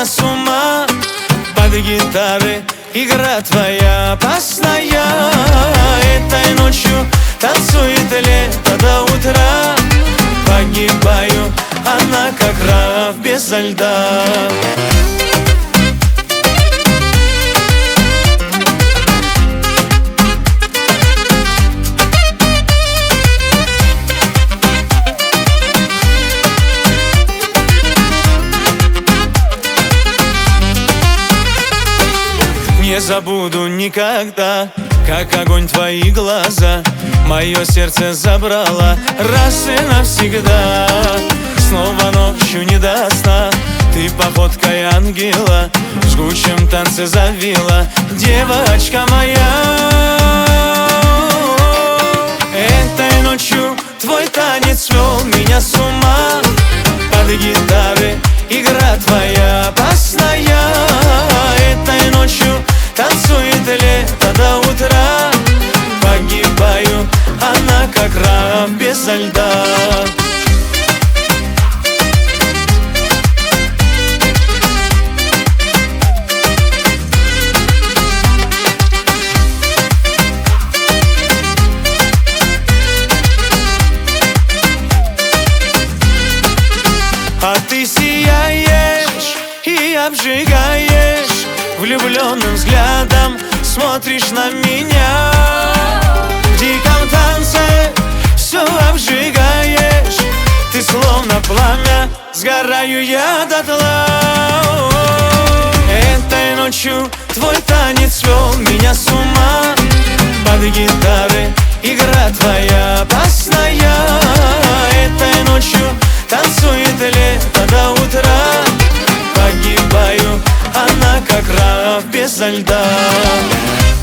меня с ума. Под гитары игра твоя опасная. Этой ночью танцует лето до утра. Погибаю, она как раб безо льда. Не забуду никогда, как огонь твои глаза мое сердце забрала раз и навсегда. Снова ночью не до сна, ты походкой ангела в жгучем танце завила, девочка моя. Этой ночью твой танец свел меня с ума. Под гитары игра твоя опасная. Этой ночью танцует лето до утра. Погибаю, она как раб безо льда. А ты сияешь и обжигаешь, влюбленным взглядом смотришь на меня. В диком танце все обжигаешь, ты словно пламя, сгораю я дотла. Этой ночью твой танец свел меня с ума. Под гитары игра твоя опасная. Этой ночью танцует лето до утра. Погибаю, она как раб безо льда.